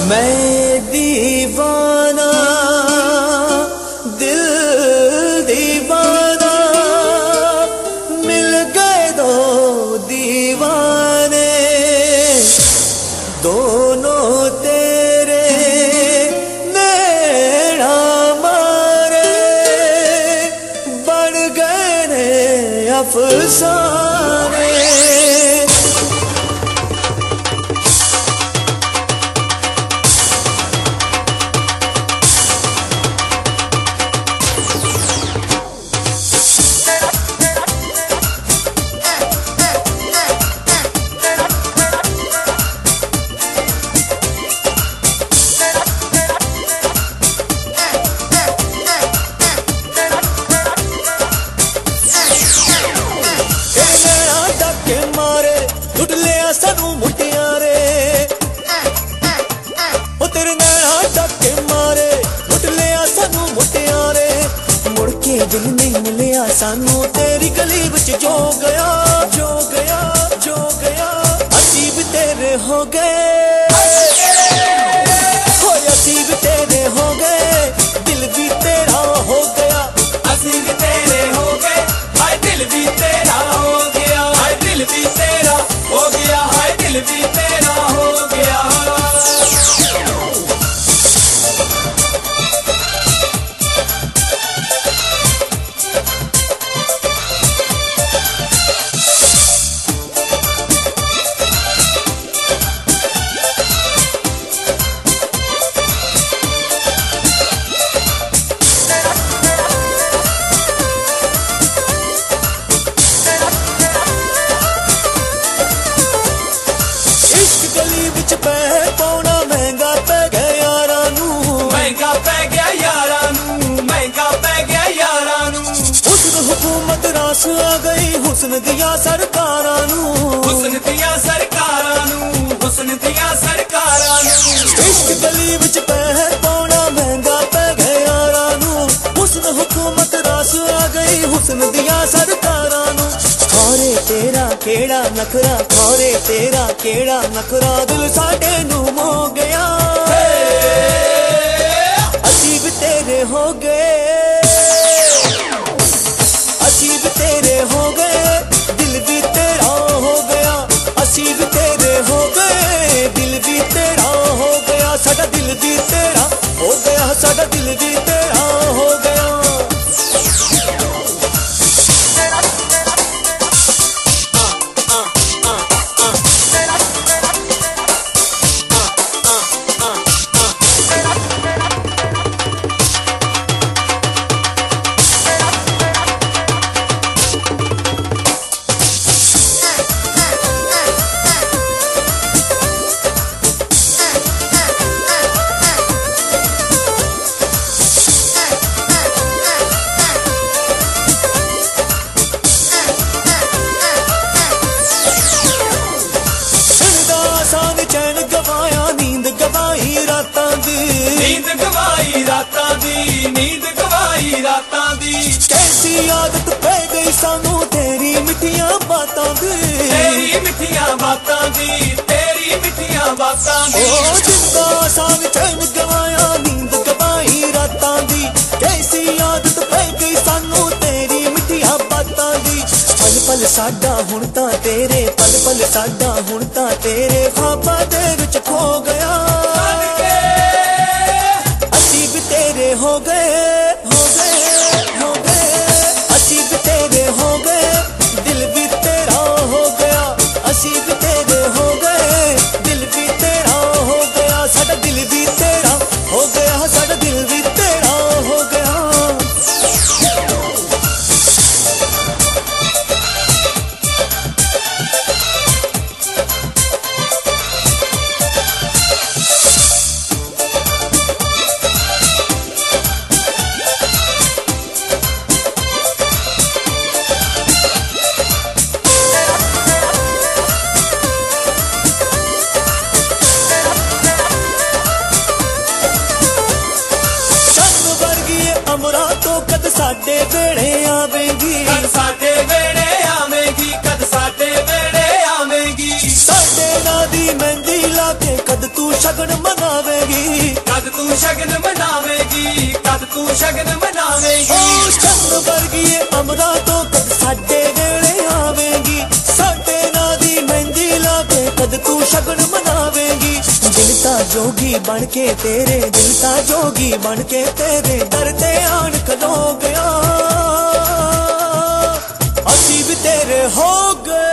मैं दीवाना दिल दीवाना, मिल गए दो दीवाने, दोनों तेरे नैना मारे, बढ़ गए ने अफसाने। सानू मुटियारे ओ तेरे नैना डाके मारे, लुट लिया सानू मुटियारे, मुड़ के दिल नहीं मिलिया सानू, तेरी गली विच जो गया जो गया जो गया, असीब तेरे हो गए, हो असीब तेरे हो गए, दिल भी तेरा हो गया, असीब तेरे हो गए, हाय दिल भी तेरा हो गया, हाय दिल भी तेरा हो गया, हाय दिल भी तेरा हो गया। गली विच पै पौना महंगा पै गया यारां नू, महंगा पै गया यारां नू, महंगा पै गया यारां नू, हुस्न हुकूमत रास आ गई हुस्न दिया सरकारां नू, हुस्न दिया सरकारां नू, हुस्न दिया सरकारां नू। इश्क गली विच पै पौना महंगा पै गया यारां नू, हुस्न हुकूमत रास आ गई हुस्न दिया सरकारां नू, खौरे तेरा केड़ा नखरा, खौरे तेरा केड़ा नखरा, दिल साडे नू मो गया, असीब तेरे हो गए, असीब तेरे हो गए, दिल भी तेरा हो गया, असीब तेरे हो गए, दिल भी तेरा हो गया, साडा दिल भी तेरा हो गया, साडा दिल भी तेरा हो गया। चैन गवाया नींद गवाई रातां दी, नींद गवाई रातां दी, नींद गवाई रातां दी, कैसी आदत पै गई सानू तेरी मिठियां बातां दी, तेरी मिठियां बातां दी, तेरी मिठियां बातां दी। ओ जिंदा सान चैन गवाया नींद गवाई रातां दी, कैसी आदत पै गई सानू तेरी मिठियां बातां दी, पल पल साडा हुण तां तेरे, पल पल साडा हुण तां तेरे ख्वाबां दे विच खो गया, असीब तेरे हो गए हो गए हो गए, असीब तेरे हो गए, दिल भी तेरा हो गया, असीब तेरे हो गए, दिल भी तेरा हो गया, साडा दिल भी तेरा हो गया, साडा दिल भी तेरा हो गया। साडे वेड़े आवेगी, कद साडे वेड़े आवेगी, कद साडे वेड़े आवेगी, साडे नां दी मेहंदी ला के कद तू शगन मनावेगी, कद तू शगन मनावेगी, कद तू शगन मनावेगी। ओ चंद वर्गी अमरा तो कद साडे वेले आवेगी, साडे नां दी मेहंदी ला के कद तू शगन मनावेगी। दिल ता जोगी बन के तेरे, दिल ता जोगी बन के तेरे दर ते आन खलो गया, असी भी तेरे हो गए।